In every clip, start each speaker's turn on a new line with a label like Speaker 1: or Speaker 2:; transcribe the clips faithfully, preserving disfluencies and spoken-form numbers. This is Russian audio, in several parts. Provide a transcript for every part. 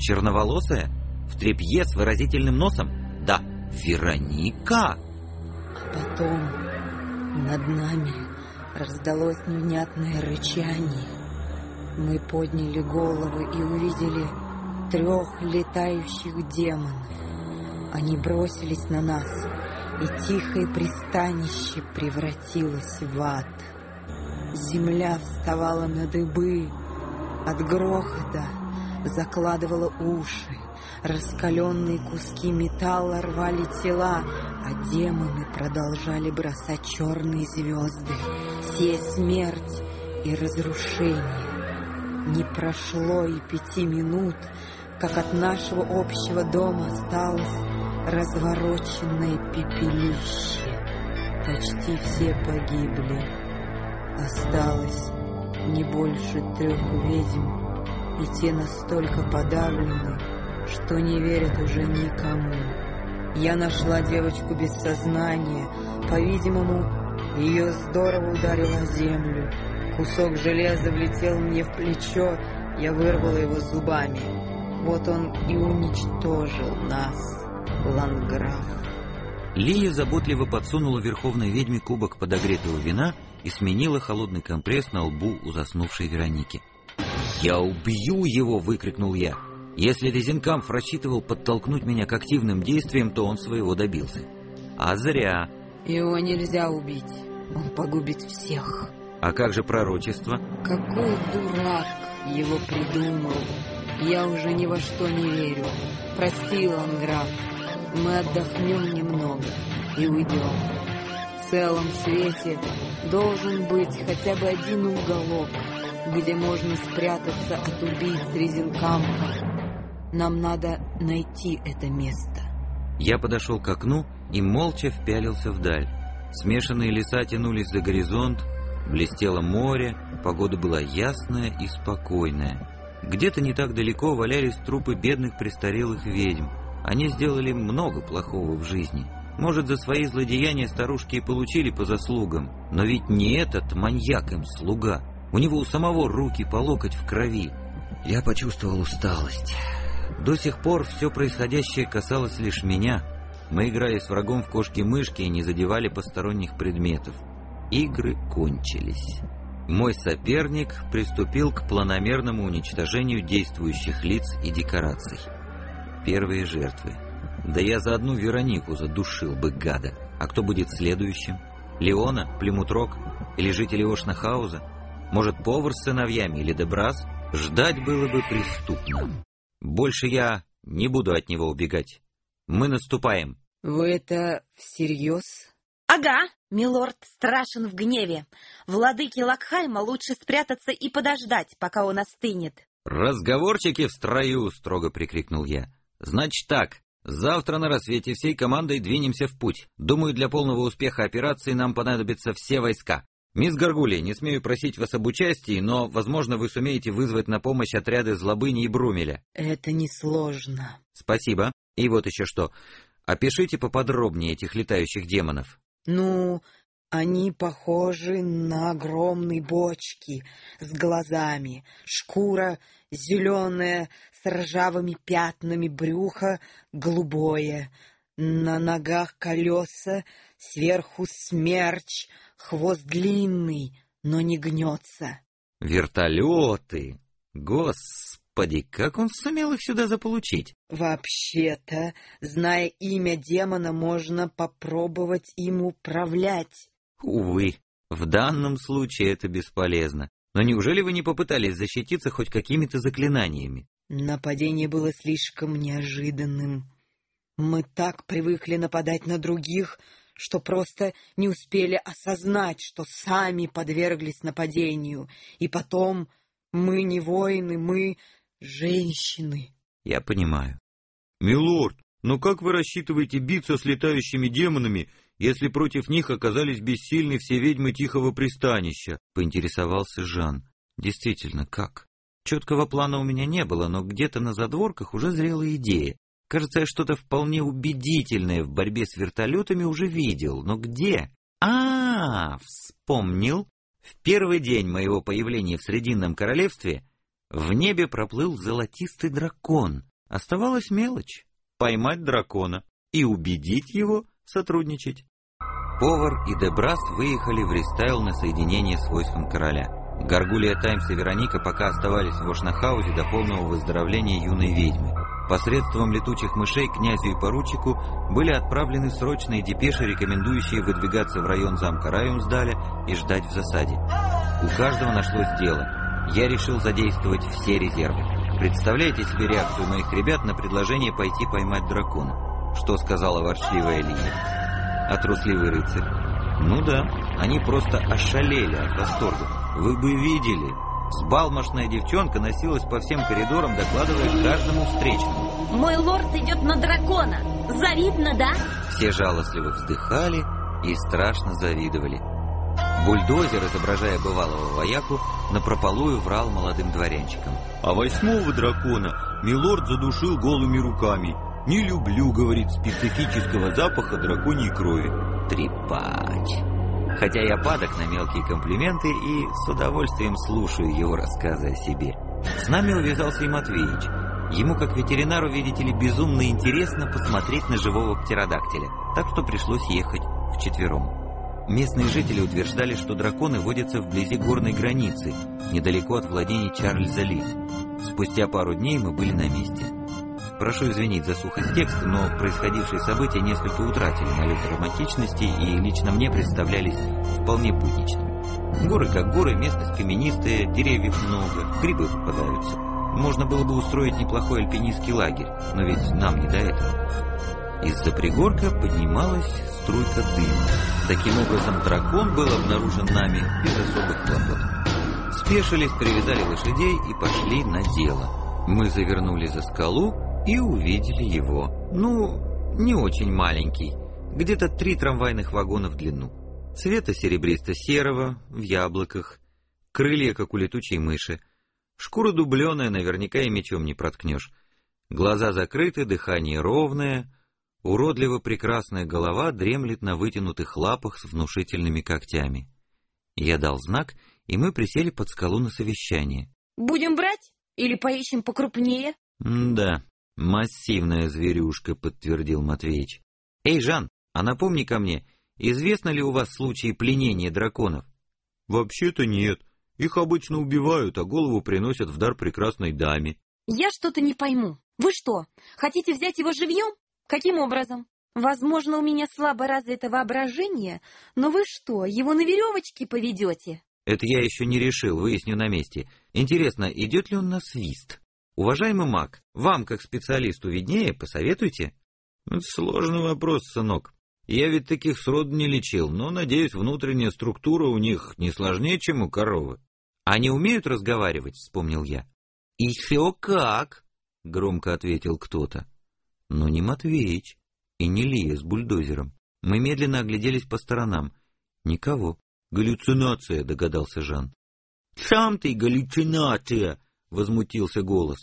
Speaker 1: Черноволосая? В тряпье с выразительным носом? Да, Вероника!
Speaker 2: А потом над нами раздалось невнятное рычание. Мы подняли головы и увидели трех летающих демонов. Они бросились на нас, и тихое пристанище превратилось в ад. Земля вставала на дыбы, от грохота закладывала уши, раскаленные куски металла рвали тела, а демоны продолжали бросать черные звезды, сея смерть и разрушение. Не прошло и пяти минут, как от нашего общего дома осталось развороченное пепелище. Почти все погибли. Осталось не больше трех ведьм, и те настолько подавлены, что не верят уже никому. Я нашла девочку без сознания. По-видимому, ее здорово ударило о землю. Кусок железа влетел мне в плечо, я вырвала его зубами. Вот он и уничтожил нас, ландграф.
Speaker 1: Лия заботливо подсунула верховной ведьме кубок подогретого вина и сменила холодный компресс на лбу у заснувшей Вероники. «Я убью его!» — выкрикнул я. Если Резенкамф рассчитывал подтолкнуть меня к активным действиям, то он своего добился. А зря.
Speaker 2: Его нельзя убить, он погубит всех.
Speaker 1: А как же пророчество?
Speaker 2: Какой дурак его придумал. Я уже ни во что не верю. Прости, ландграф, мы отдохнем немного и уйдем. В целом свете должен быть хотя бы один уголок, где можно спрятаться от убийц Резенкамфа. Нам надо найти это место.
Speaker 1: Я подошел к окну и молча впялился вдаль. Смешанные леса тянулись за горизонт, блестело море, погода была ясная и спокойная. Где-то не так далеко валялись трупы бедных престарелых ведьм. Они сделали много плохого в жизни. Может, за свои злодеяния старушки и получили по заслугам, но ведь не этот маньяк им слуга. У него у самого руки по локоть в крови. Я почувствовал усталость. До сих пор все происходящее касалось лишь меня. Мы играли с врагом в кошки-мышки и не задевали посторонних предметов. Игры кончились. Мой соперник приступил к планомерному уничтожению действующих лиц и декораций. Первые жертвы. Да я за одну Веронику задушил бы, гада. А кто будет следующим? Леона, Плимутрок или жители Ошнахауза? Может, повар с сыновьями или Дебраз? Ждать было бы преступно. Больше я не буду от него убегать. Мы наступаем.
Speaker 2: Вы это всерьез?
Speaker 3: Ага, милорд страшен в гневе. Владыке Лакхайма лучше спрятаться и подождать, пока он остынет.
Speaker 1: Разговорчики в строю, строго прикрикнул я. Значит так, завтра на рассвете всей командой двинемся в путь. Думаю, для полного успеха операции нам понадобятся все войска. Мисс Гаргулья, не смею просить вас об участии, но, возможно, вы сумеете вызвать на помощь отряды Злобыни и Брумеля.
Speaker 2: Это несложно.
Speaker 1: Спасибо. И вот еще что. Опишите поподробнее этих летающих демонов.
Speaker 2: Ну, они похожи на огромные бочки с глазами. Шкура зеленая, с ржавыми пятнами, брюхо голубое. На ногах колеса, сверху смерч, хвост длинный, но не гнется.
Speaker 1: Вертолеты! Господи, как он сумел их сюда заполучить?
Speaker 2: Вообще-то, зная имя демона, можно попробовать им управлять.
Speaker 1: Увы, в данном случае это бесполезно. Но неужели вы не попытались защититься хоть какими-то заклинаниями?
Speaker 2: Нападение было слишком неожиданным. Мы так привыкли нападать на других, что просто не успели осознать, что сами подверглись нападению. И потом, мы не воины, мы женщины.
Speaker 1: Я понимаю. Милорд, но как вы рассчитываете биться с летающими демонами, если против них оказались бессильны все ведьмы Тихого пристанища? Поинтересовался Жан. Действительно, как? Четкого плана у меня не было, но где-то на задворках уже зрела идея. Кажется, я что-то вполне убедительное в борьбе с вертолетами уже видел. Но где? А, вспомнил. В первый день моего появления в Срединном королевстве в небе проплыл золотистый дракон. Оставалась мелочь — поймать дракона и убедить его сотрудничать. Повар и Дебрас выехали в Ристайл на соединение с войском короля. Гаргулья Таймс и Вероника пока оставались в Ошнахаузе до полного выздоровления юной ведьмы. Посредством летучих мышей князю и поручику были отправлены срочные депеши, рекомендующие выдвигаться в район замка Раюнсдаля и ждать в засаде. У каждого нашлось дело. Я решил задействовать все резервы. Представляете себе реакцию моих ребят на предложение пойти поймать дракона? Что сказала ворчливая Лия? А трусливый рыцарь? Ну да, они просто ошалели от восторга. Вы бы видели. Сбалмошная девчонка носилась по всем коридорам, докладывая каждому встречному.
Speaker 3: Мой лорд идет на дракона. Завидно, да?
Speaker 1: Все жалостливо вздыхали и страшно завидовали. Бульдозер, изображая бывалого вояку, напропалую врал молодым дворянчикам. А восьмого дракона милорд задушил голыми руками. «Не люблю, — говорит, — специфического запаха драконьей крови». Трепач. Хотя я падок на мелкие комплименты и с удовольствием слушаю его рассказы о себе. С нами увязался и Матвеич. Ему, как ветеринару, видите ли, безумно интересно посмотреть на живого птеродактиля, так что пришлось ехать вчетвером. Местные жители утверждали, что драконы водятся вблизи горной границы, недалеко от владений Чарльза Ли. Спустя пару дней мы были на месте. Прошу извинить за сухость текста, но происходившие события несколько утратили налет романтичности и лично мне представлялись вполне будничными. Горы как горы, местность каменистая, деревьев много, грибы попадаются. Можно было бы устроить неплохой альпинистский лагерь, но ведь нам не до этого. Из-за пригорка поднималась струйка дыма. Таким образом, дракон был обнаружен нами без особых хлопот. Спешились, привязали лошадей и пошли на дело. Мы завернули за скалу и увидели его. Ну, не очень маленький, где-то три трамвайных вагона в длину. Цвета серебристо-серого, в яблоках, крылья, как у летучей мыши. Шкура дубленая, наверняка и мечом не проткнешь. Глаза закрыты, дыхание ровное. Уродливо прекрасная голова дремлет на вытянутых лапах с внушительными когтями. Я дал знак, и мы присели под скалу на совещание.
Speaker 3: Будем брать? Или поищем покрупнее?
Speaker 1: Да, массивная зверюшка, подтвердил Матвеич. Эй, Жан, а напомни ко мне, известно ли у вас случаи пленения драконов? Вообще-то нет. Их обычно убивают, а голову приносят в дар прекрасной даме.
Speaker 3: Я что-то не пойму. Вы что, хотите взять его живьем? Каким образом? Возможно, у меня слабо развито воображение, но вы что, его на веревочке поведете?
Speaker 1: Это я еще не решил, выясню на месте. Интересно, идет ли он на свист? Уважаемый маг, вам, как специалисту, виднее, посоветуйте. Это сложный вопрос, сынок. Я ведь таких сроду не лечил, но, надеюсь, внутренняя структура у них не сложнее, чем у коровы. Они умеют разговаривать, вспомнил я. Еще как, громко ответил кто-то. Но не Матвеич и не Лия с бульдозером. Мы медленно огляделись по сторонам. Никого. Галлюцинация, догадался Жан. Сам ты галлюцинация, возмутился голос.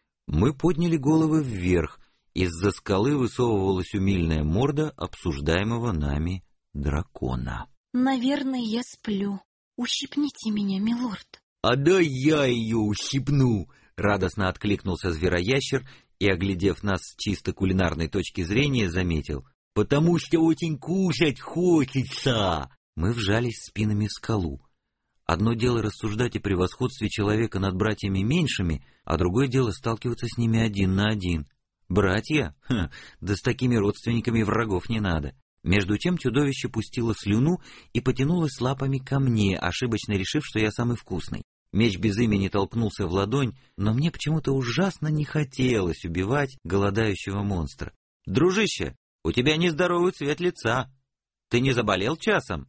Speaker 1: Мы подняли головы вверх. Из-за скалы высовывалась умильная морда обсуждаемого нами дракона.
Speaker 3: Наверное, я сплю. Ущипните меня, милорд.
Speaker 1: А дай я ее ущипну, радостно откликнулся звероящер и, оглядев нас с чисто кулинарной точки зрения, заметил. «Потому что очень кушать хочется!» Мы вжались спинами в скалу. Одно дело рассуждать о превосходстве человека над братьями меньшими, а другое дело сталкиваться с ними один на один. Братья? Ха, да с такими родственниками врагов не надо. Между тем чудовище пустило слюну и потянулось лапами ко мне, ошибочно решив, что я самый вкусный. Меч без имени толкнулся в ладонь, но мне почему-то ужасно не хотелось убивать голодающего монстра. «Дружище, у тебя нездоровый цвет лица. Ты не заболел часом?»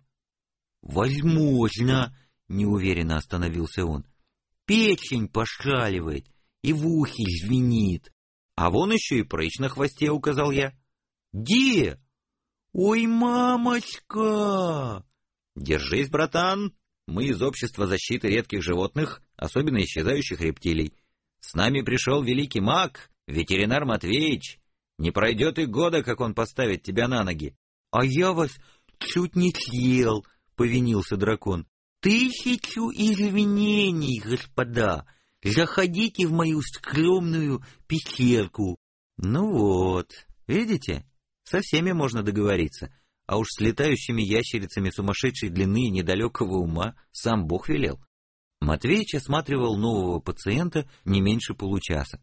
Speaker 1: «Возможно», — неуверенно остановился он. «Печень пошаливает и в ухе звенит». «А вон еще и прыщ на хвосте», — указал я. «Где?» «Ой, мамочка!» «Держись, братан. Мы из общества защиты редких животных, особенно исчезающих рептилий. С нами пришел великий маг, ветеринар Матвеич. Не пройдет и года, как он поставит тебя на ноги». «А я вас чуть не съел», — повинился дракон. «Тысячу извинений, господа. Заходите в мою скромную пещерку. Ну вот, видите, со всеми можно договориться, а уж с летающими ящерицами сумасшедшей длины и недалекого ума сам Бог велел. Матвеич осматривал нового пациента не меньше получаса.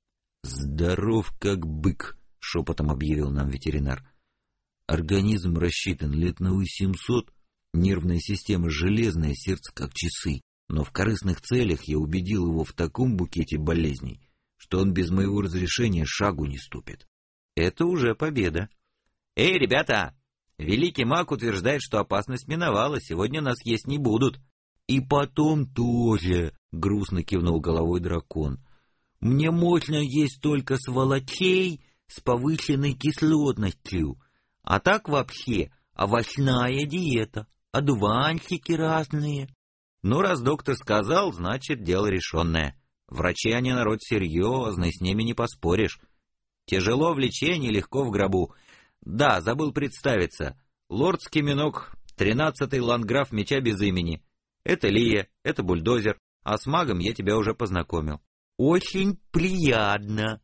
Speaker 1: «Здоров как бык», — шепотом объявил нам ветеринар. «Организм рассчитан лет на восемьсот, нервная система железная, сердце как часы, но в корыстных целях я убедил его в таком букете болезней, что он без моего разрешения шагу не ступит. Это уже победа. Эй, ребята, великий маг утверждает, что опасность миновала, сегодня нас есть не будут». «И потом тоже», — грустно кивнул головой дракон, — «мне можно есть только сволочей с повышенной кислотностью, а так вообще овощная диета, одуванчики разные». Ну, раз доктор сказал, значит, дело решенное. Врачи они народ серьезный, с ними не поспоришь. Тяжело в лечении, легко в гробу. Да, забыл представиться. Лордский минок, тринадцатый ландграф меча без имени. Это Лия, это бульдозер, а с магом я тебя уже познакомил. «Очень приятно,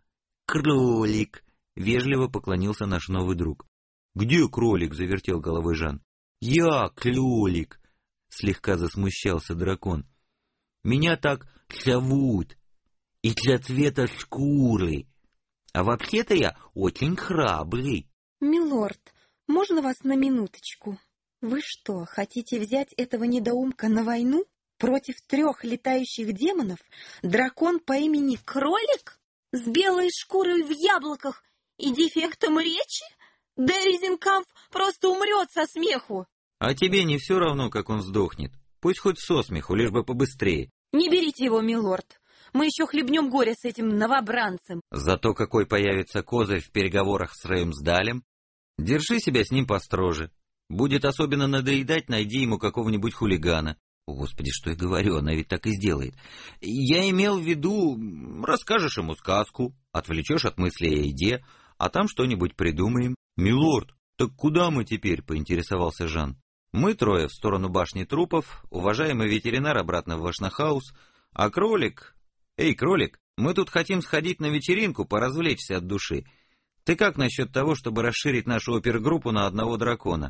Speaker 1: кролик», — вежливо поклонился наш новый друг. «Где кролик?» — завертел головой Жан. «Я кролик», — слегка засмущался дракон. «Меня так зовут, и для цвета шкуры. А вообще-то я очень храбрый».
Speaker 3: «Милорд, можно вас на минуточку? Вы что, хотите взять этого недоумка на войну? Против трех летающих демонов? Дракон по имени Кролик? С белой шкурой в яблоках и дефектом речи? Дерезенкамп просто умрет со смеху!»
Speaker 1: «А тебе не все равно, как он сдохнет? Пусть хоть со смеху, лишь бы побыстрее».
Speaker 3: «Не берите его, милорд. Мы еще хлебнем горе с этим новобранцем».
Speaker 1: «Зато какой появится козырь в переговорах с Реймсдалем. Держи себя с ним построже. Будет особенно надоедать, найди ему какого-нибудь хулигана». О, Господи, что я говорю, она ведь так и сделает. «Я имел в виду, расскажешь ему сказку, отвлечешь от мысли о еде, а там что-нибудь придумаем». «Милорд, так куда мы теперь?» — поинтересовался Жан. «Мы трое в сторону башни трупов, уважаемый ветеринар обратно в Вашнахаус, а кролик... Эй, кролик, мы тут хотим сходить на вечеринку, поразвлечься от души. Ты как насчет того, чтобы расширить нашу опергруппу на одного дракона?»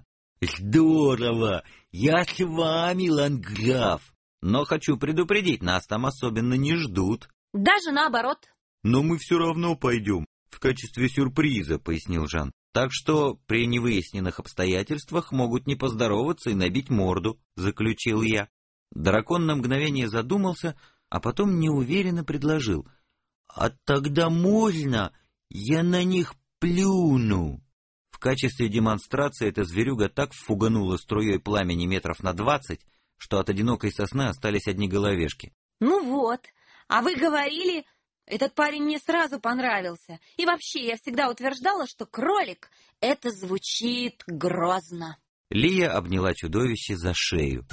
Speaker 1: «Здорово! Я с вами, ландграф! Но хочу предупредить, нас там особенно не ждут».
Speaker 3: «Даже наоборот».
Speaker 1: «Но мы все равно пойдем, в качестве сюрприза», — пояснил Жан. «Так что при невыясненных обстоятельствах могут не поздороваться и набить морду», — заключил я. Дракон на мгновение задумался, а потом неуверенно предложил. «А тогда можно я на них плюну?» В качестве демонстрации эта зверюга так фуганула струей пламени метров на двадцать, что от одинокой сосны остались одни головешки.
Speaker 3: «Ну вот, а вы говорили, этот парень мне сразу понравился. И вообще, я всегда утверждала, что кролик — это звучит грозно».
Speaker 1: Лия обняла чудовище за шею.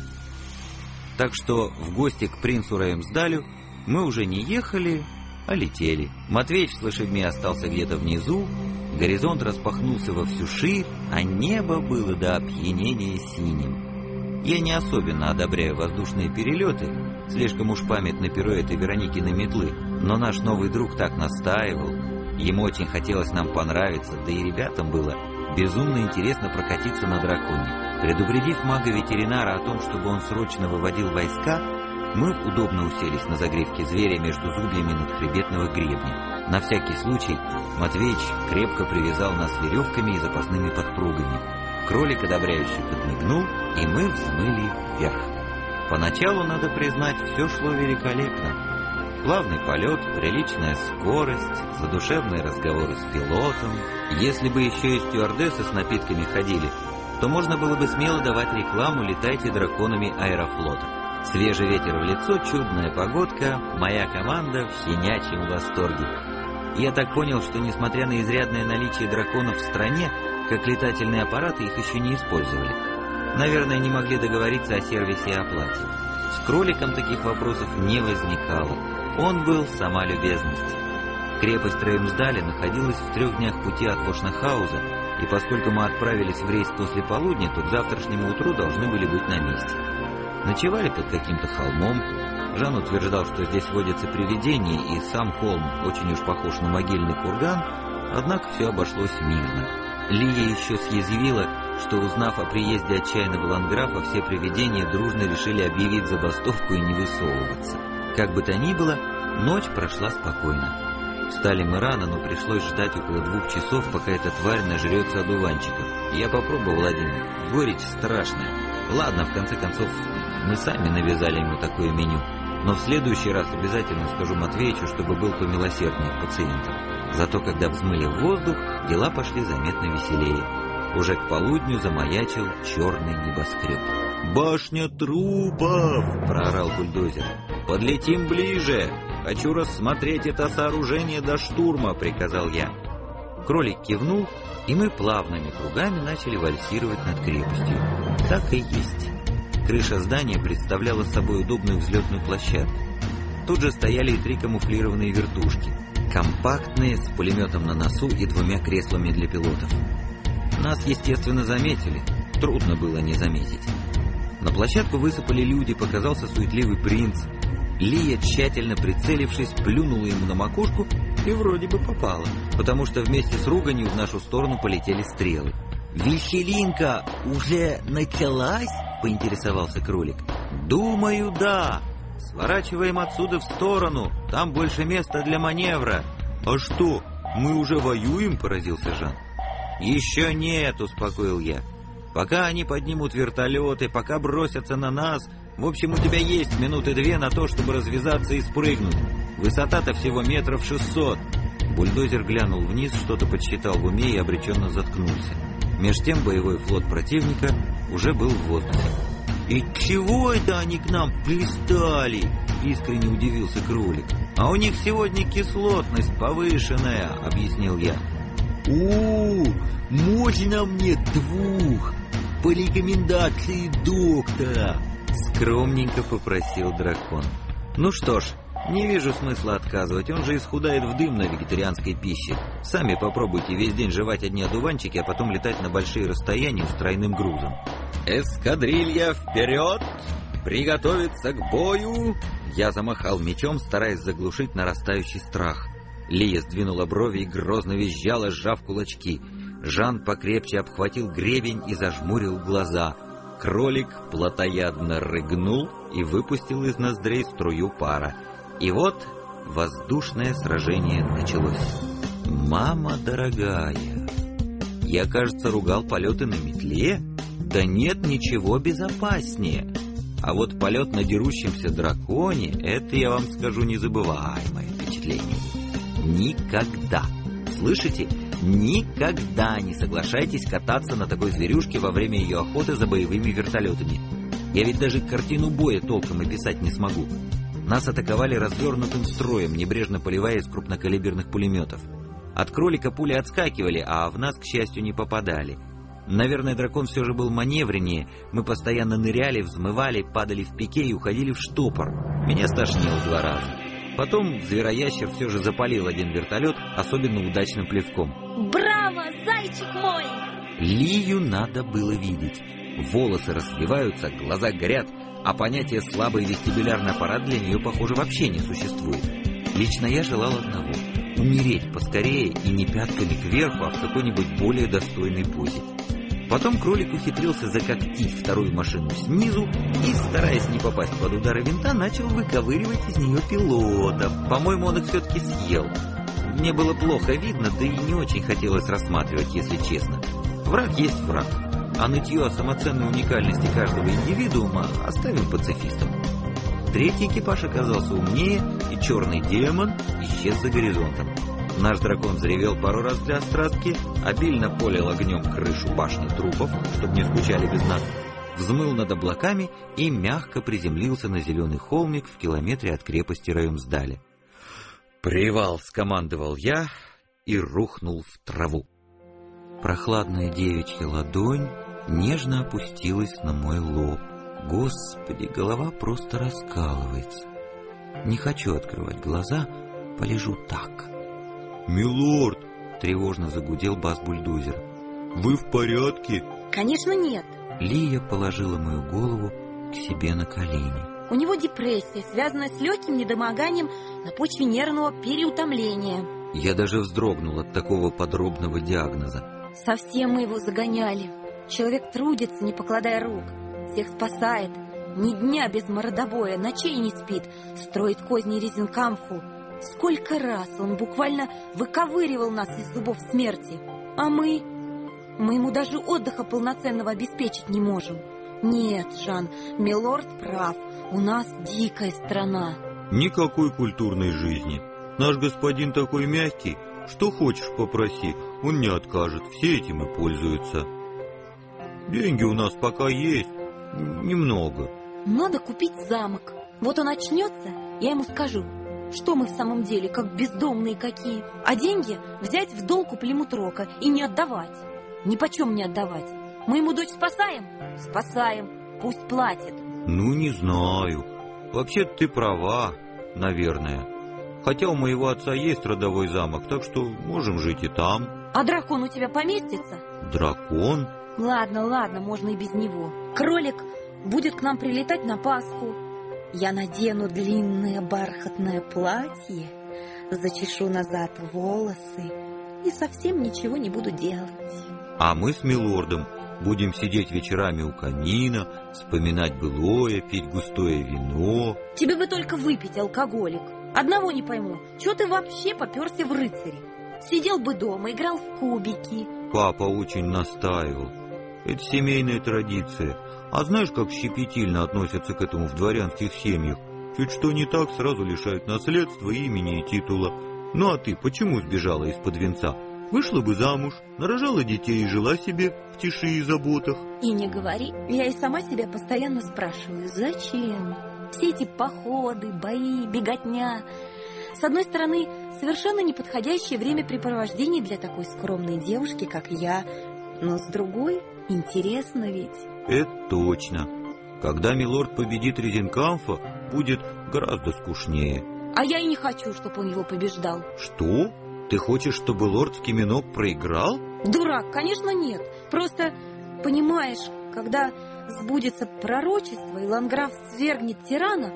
Speaker 1: Так что в гости к принцу Реймсдалю мы уже не ехали, а летели. Матвеич с лошадьми остался где-то внизу, горизонт распахнулся во всю ширь, а небо было до опьянения синим. Я не особенно одобряю воздушные перелеты, слишком уж памятны пируэты Вероникиной метлы, но наш новый друг так настаивал, ему очень хотелось нам понравиться, да и ребятам было безумно интересно прокатиться на драконе. Предупредив мага-ветеринара о том, чтобы он срочно выводил войска, мы удобно уселись на загривке зверя между зубьями надхребетного гребня. На всякий случай Матвеич крепко привязал нас веревками и запасными подпругами. Кролик одобряюще подмигнул, и мы взмыли вверх. Поначалу, надо признать, все шло великолепно. Плавный полет, приличная скорость, задушевные разговоры с пилотом. Если бы еще и стюардессы с напитками ходили, то можно было бы смело давать рекламу «Летайте драконами аэрофлота». Свежий ветер в лицо, чудная погодка, моя команда в щенячьем восторге. Я так понял, что несмотря на изрядное наличие драконов в стране, как летательные аппараты их еще не использовали. Наверное, не могли договориться о сервисе и оплате. С кроликом таких вопросов не возникало. Он был сама любезность. Крепость Реймсдаля находилась в трех днях пути от Вашнахауза, и поскольку мы отправились в рейс после полудня, то к завтрашнему утру должны были быть на месте. Ночевали под каким-то холмом, Жан утверждал, что здесь водятся привидения, и сам холм очень уж похож на могильный курган, однако все обошлось мирно. Лия еще съязвила, что, узнав о приезде отчаянного ландграфа, все привидения дружно решили объявить забастовку и не высовываться. Как бы то ни было, ночь прошла спокойно. Встали мы рано, но пришлось ждать около двух часов, пока эта тварь нажрется одуванчиков. Я попробовал один. Горечь страшная. Ладно, в конце концов, мы сами навязали ему такое меню. Но в следующий раз обязательно скажу Матвеичу, чтобы был помилосерднее к пациентам. Зато когда взмыли в воздух, дела пошли заметно веселее. Уже к полудню замаячил черный небоскреб. «Башня трупов!» — проорал бульдозер. «Подлетим ближе! Хочу рассмотреть это сооружение до штурма!» — приказал я. Кролик кивнул, и мы плавными кругами начали вальсировать над крепостью. Так и есть. Крыша здания представляла собой удобную взлетную площадку. Тут же стояли и три камуфлированные вертушки. Компактные, с пулеметом на носу и двумя креслами для пилотов. Нас, естественно, заметили. Трудно было не заметить. На площадку высыпали люди, показался суетливый принц. Лия, тщательно прицелившись, плюнула ему на макушку и вроде бы попала, потому что вместе с руганью в нашу сторону полетели стрелы. «Веселинка уже началась?» — поинтересовался кролик. «Думаю, да. Сворачиваем отсюда в сторону, там больше места для маневра». «А что, мы уже воюем?» — поразился Жан. «Еще нет», — успокоил я. «Пока они поднимут вертолеты, пока бросятся на нас, в общем, у тебя есть минуты две на то, чтобы развязаться и спрыгнуть. Высота-то всего метров шестьсот». Бульдозер глянул вниз, что-то подсчитал в уме и обреченно заткнулся. Меж тем боевой флот противника уже был в воздухе. «И чего это они к нам пристали?» — искренне удивился кролик. «А у них сегодня кислотность повышенная», — объяснил я. «О, можно мне двух по рекомендации доктора?» — скромненько попросил дракон. «Ну что ж, не вижу смысла отказывать, он же исхудает в дым на вегетарианской пище. Сами попробуйте весь день жевать одни одуванчики, а потом летать на большие расстояния с тройным грузом». «Эскадрилья вперед! Приготовиться к бою!» Я замахал мечом, стараясь заглушить нарастающий страх. Лия сдвинула брови и грозно визжала, сжав кулачки. Жан покрепче обхватил гребень и зажмурил глаза. Кролик плотоядно рыгнул и выпустил из ноздрей струю пара. И вот воздушное сражение началось. «Мама дорогая, я, кажется, ругал полеты на метле? Да нет ничего безопаснее. А вот полет на дерущемся драконе — это, я вам скажу, незабываемое впечатление. Никогда, слышите, никогда не соглашайтесь кататься на такой зверюшке во время ее охоты за боевыми вертолетами. Я ведь даже картину боя толком описать не смогу. Нас атаковали развернутым строем, небрежно поливая из крупнокалиберных пулеметов. От кролика пули отскакивали, а в нас, к счастью, не попадали. Наверное, дракон все же был маневреннее. Мы постоянно ныряли, взмывали, падали в пике и уходили в штопор. Меня стошнило два раза. Потом звероящер все же запалил один вертолет особенно удачным плевком.
Speaker 3: «Браво, зайчик мой!»
Speaker 1: Лию надо было видеть. Волосы развиваются, глаза горят, а понятие «слабый вестибулярный аппарат» для нее, похоже, вообще не существует. Лично я желал одного — умереть поскорее и не пятками кверху, а в какой-нибудь более достойной позе. Потом кролик ухитрился закоктить вторую машину снизу и, стараясь не попасть под удары винта, начал выковыривать из нее пилотов. По-моему, он их все-таки съел. Мне было плохо видно, да и не очень хотелось рассматривать, если честно. Враг есть враг, а нытье о самоценной уникальности каждого индивидуума оставим пацифистам. Третий экипаж оказался умнее, и черный демон исчез за горизонтом. Наш дракон взревел пару раз для острастки, обильно полил огнем крышу башни трупов, чтобы не скучали без нас, взмыл над облаками и мягко приземлился на зеленый холмик в километре от крепости Раюмсдаля. «Привал!» — скомандовал я и рухнул в траву. Прохладная девичья ладонь нежно опустилась на мой лоб. Господи, голова просто раскалывается. Не хочу открывать глаза, полежу так. «Милорд!» — тревожно загудел бас-бульдозер. «Вы в порядке?»
Speaker 3: «Конечно нет».
Speaker 1: Лия положила мою голову к себе на колени.
Speaker 3: У него депрессия, связанная с легким недомоганием на почве нервного переутомления.
Speaker 1: Я даже вздрогнул от такого подробного диагноза.
Speaker 3: Совсем мы его загоняли. Человек трудится, не покладая рук. Всех спасает. Ни дня без мордобоя, ночей не спит. Строит козни Резинкамфу. Сколько раз он буквально выковыривал нас из зубов смерти. А мы... Мы ему даже отдыха полноценного обеспечить не можем. Нет, Жан, милорд прав. У нас дикая страна.
Speaker 4: Никакой культурной жизни. Наш господин такой мягкий. Что хочешь, попроси. Он не откажет. Все этим и пользуются. Деньги у нас пока есть. Немного.
Speaker 3: Надо купить замок. Вот он очнется, я ему скажу, что мы в самом деле, как бездомные какие. А деньги взять в долг у Плимутрока и не отдавать. Ни почем не отдавать. Мы ему дочь спасаем? Спасаем. Пусть платит.
Speaker 4: Ну, не знаю. Вообще-то ты права, наверное. Хотя у моего отца есть родовой замок, так что можем жить и там.
Speaker 3: А дракон у тебя поместится?
Speaker 4: Дракон?
Speaker 3: Ладно, ладно, можно и без него. Кролик будет к нам прилетать на Пасху. Я надену длинное бархатное платье, зачешу назад волосы и совсем ничего не буду делать.
Speaker 4: А мы с милордом будем сидеть вечерами у камина, вспоминать былое, пить густое вино.
Speaker 3: Тебе бы только выпить, алкоголик. Одного не пойму, чего ты вообще попёрся в рыцари? Сидел бы дома, играл в кубики.
Speaker 4: Папа очень настаивал. Это семейная традиция. А знаешь, как щепетильно относятся к этому в дворянских семьях? Чуть что не так, сразу лишают наследства, имени и титула. Ну а ты почему сбежала из-под венца? Вышла бы замуж, нарожала детей и жила себе в тиши и заботах.
Speaker 3: И не говори, я и сама себя постоянно спрашиваю, зачем? Все эти походы, бои, беготня. С одной стороны, совершенно неподходящее времяпрепровождение для такой скромной девушки, как я. Но с другой, интересно ведь.
Speaker 4: Это точно. Когда милорд победит Резинкамфа, будет гораздо скучнее.
Speaker 3: А я и не хочу, чтобы он его побеждал.
Speaker 4: Что? Ты хочешь, чтобы лорд Скиминок проиграл?
Speaker 3: Дурак, конечно, нет. Просто, понимаешь, когда сбудется пророчество, и Ланграф свергнет тирана,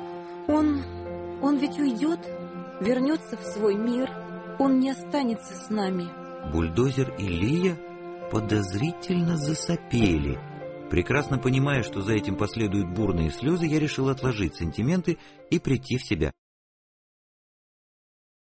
Speaker 3: он... он ведь уйдет, вернется в свой мир. Он не останется с нами.
Speaker 1: Бульдозер и Лия подозрительно засопели. Прекрасно понимая, что за этим последуют бурные слезы, я решил отложить сантименты и прийти в себя.